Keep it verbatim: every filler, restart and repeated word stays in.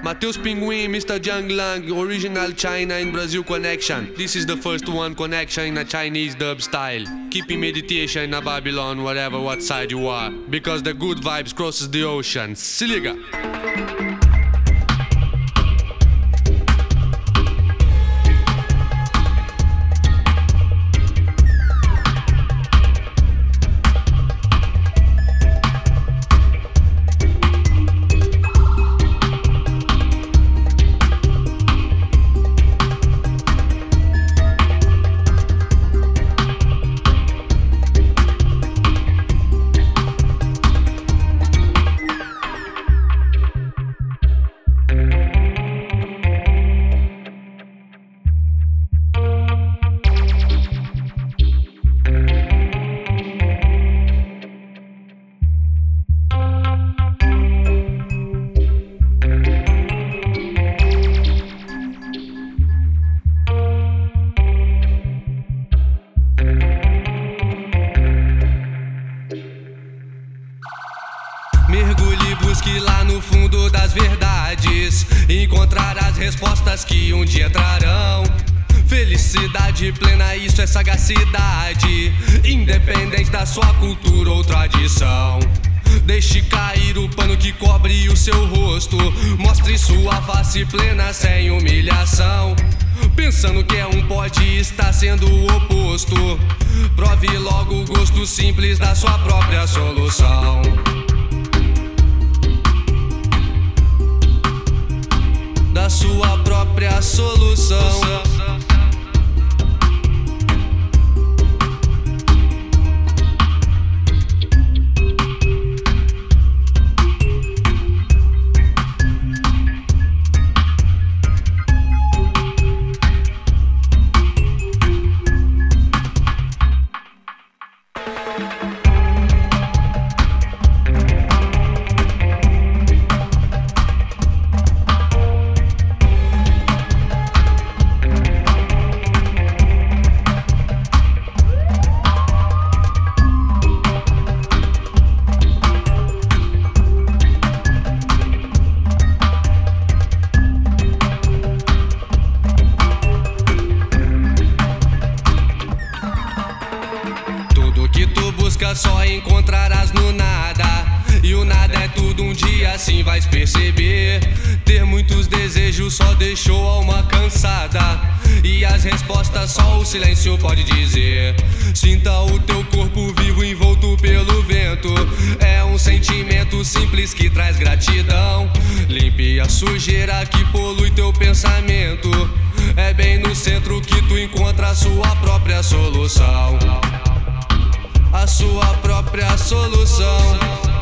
Mateus Pinguim, Mister Jiang Lang, original China and Brazil connection. This is the first one connection in a Chinese dub style. Keeping meditation in a Babylon, whatever what side you are, because the good vibes crosses the ocean. Se liga! Mergulhe e busque lá no fundo das verdades, encontrar as respostas que um dia trarão felicidade plena, isso é sagacidade, independente da sua cultura ou tradição. Deixe cair o pano que cobre o seu rosto, mostre sua face plena sem humilhação. Pensando que é um pode estar sendo o oposto, prove logo o gosto simples da sua própria solução. Da sua própria solução. Só encontrarás no nada, e o nada é tudo, um dia assim vais perceber. Ter muitos desejos só deixou a alma cansada, e as respostas só o silêncio pode dizer. Sinta o teu corpo vivo envolto pelo vento, é um sentimento simples que traz gratidão. Limpe a sujeira que polui teu pensamento, é bem no centro que tu encontra a sua própria solução. A sua própria solução.